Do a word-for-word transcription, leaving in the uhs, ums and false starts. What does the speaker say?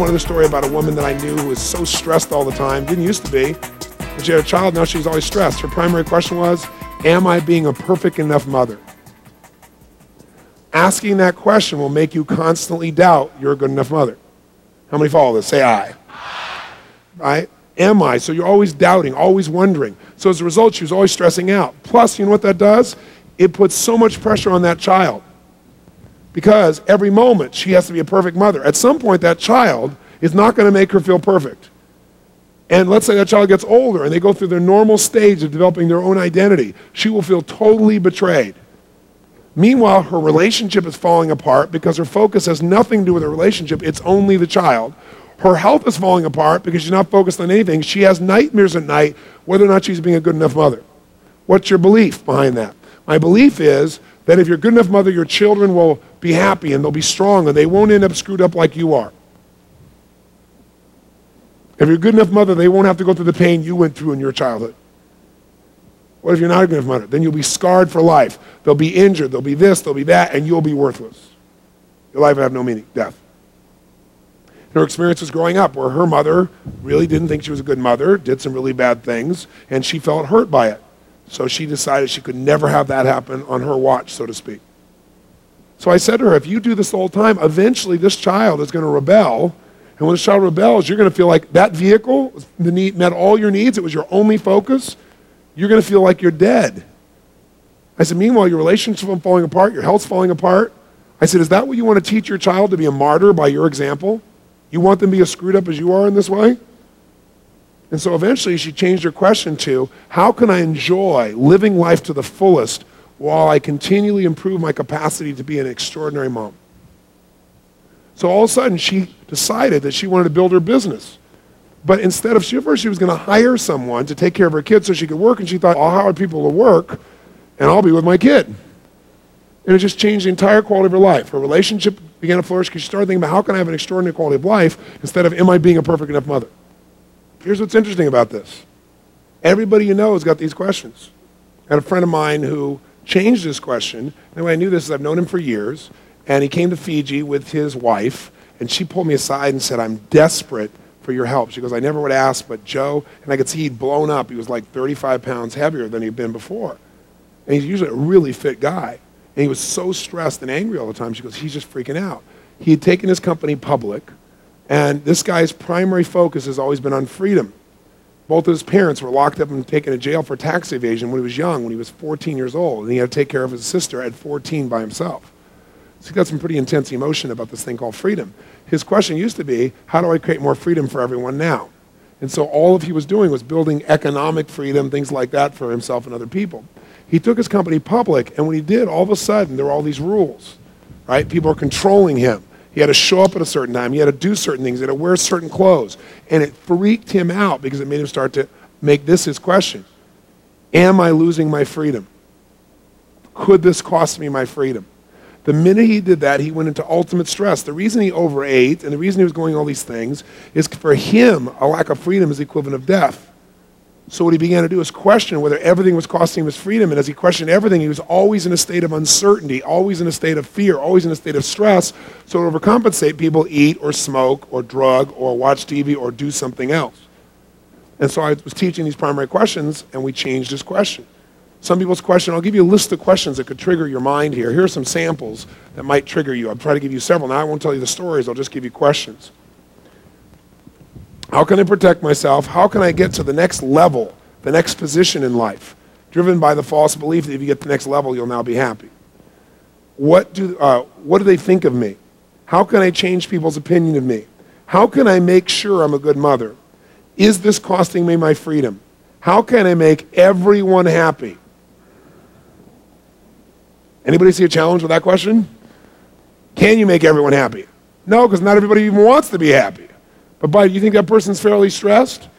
one other story about a woman that I knew who was so stressed all the time, didn't used to be. When she had a child, now she's always stressed. Her primary question was, am I being a perfect enough mother? Asking that question will make you constantly doubt you're a good enough mother. How many follow this? Say I. Right? Am I? So you're always doubting, always wondering. So as a result, she was always stressing out. Plus, you know what that does? It puts so much pressure on that child. Because every moment she has to be a perfect mother. At some point, that child is not going to make her feel perfect. And let's say that child gets older and they go through their normal stage of developing their own identity. She will feel totally betrayed. Meanwhile, her relationship is falling apart because her focus has nothing to do with her relationship. It's only the child. Her health is falling apart because she's not focused on anything. She has nightmares at night whether or not she's being a good enough mother. What's your belief behind that? My belief is that if you're a good enough mother, your children will be happy and they'll be strong and they won't end up screwed up like you are. If you're a good enough mother, they won't have to go through the pain you went through in your childhood. What if you're not a good enough mother? Then you'll be scarred for life. They'll be injured, they'll be this, they'll be that, and you'll be worthless. Your life will have no meaning, death. Her experience was growing up where her mother really didn't think she was a good mother, did some really bad things, and she felt hurt by it. So she decided she could never have that happen on her watch, so to speak. So I said to her, if you do this the whole time, eventually this child is going to rebel. And when this child rebels, you're going to feel like that vehicle the need, met all your needs. It was your only focus. You're going to feel like you're dead. I said, meanwhile, your relationship is falling apart. Your health's falling apart. I said, is that what you want to teach your child, to be a martyr by your example? You want them to be as screwed up as you are in this way? And so eventually she changed her question to, how can I enjoy living life to the fullest while I continually improve my capacity to be an extraordinary mom? So all of a sudden she decided that she wanted to build her business. But instead of, she, first she was going to hire someone to take care of her kids so she could work, and she thought, I'll hire people to work and I'll be with my kid. And it just changed the entire quality of her life. Her relationship began to flourish because she started thinking about, how can I have an extraordinary quality of life instead of, am I being a perfect enough mother? Here's what's interesting about this. Everybody you know has got these questions. I had a friend of mine who changed this question. And the way I knew this is I've known him for years, and he came to Fiji with his wife, and she pulled me aside and said, I'm desperate for your help. She goes, I never would ask, but Joe, and I could see he'd blown up. He was like thirty-five pounds heavier than he'd been before. And he's usually a really fit guy. And he was so stressed and angry all the time. She goes, he's just freaking out. He had taken his company public, and this guy's primary focus has always been on freedom. Both of his parents were locked up and taken to jail for tax evasion when he was young, when he was fourteen years old, and he had to take care of his sister at fourteen by himself. So he got some pretty intense emotion about this thing called freedom. His question used to be, how do I create more freedom for everyone now? And so all of he was doing was building economic freedom, things like that for himself and other people. He took his company public, and when he did, all of a sudden, there were all these rules, right? People were controlling him. He had to show up at a certain time. He had to do certain things. He had to wear certain clothes. And it freaked him out because it made him start to make this his question. Am I losing my freedom? Could this cost me my freedom? The minute he did that, he went into ultimate stress. The reason he overate and the reason he was going all these things is for him, a lack of freedom is the equivalent of death. So what he began to do is question whether everything was costing him his freedom. And as he questioned everything, he was always in a state of uncertainty, always in a state of fear, always in a state of stress. So to overcompensate, people eat or smoke or drug or watch T V or do something else. And so I was teaching these primary questions, and we changed his question. Some people's question, I'll give you a list of questions that could trigger your mind here. Here are some samples that might trigger you. I'll try to give you several. Now I won't tell you the stories, I'll just give you questions. How can I protect myself? How can I get to the next level, the next position in life? Driven by the false belief that if you get to the next level, you'll now be happy. What do, uh, what do they think of me? How can I change people's opinion of me? How can I make sure I'm a good mother? Is this costing me my freedom? How can I make everyone happy? Anybody see a challenge with that question? Can you make everyone happy? No, because not everybody even wants to be happy. But, buddy, you think that person's fairly stressed?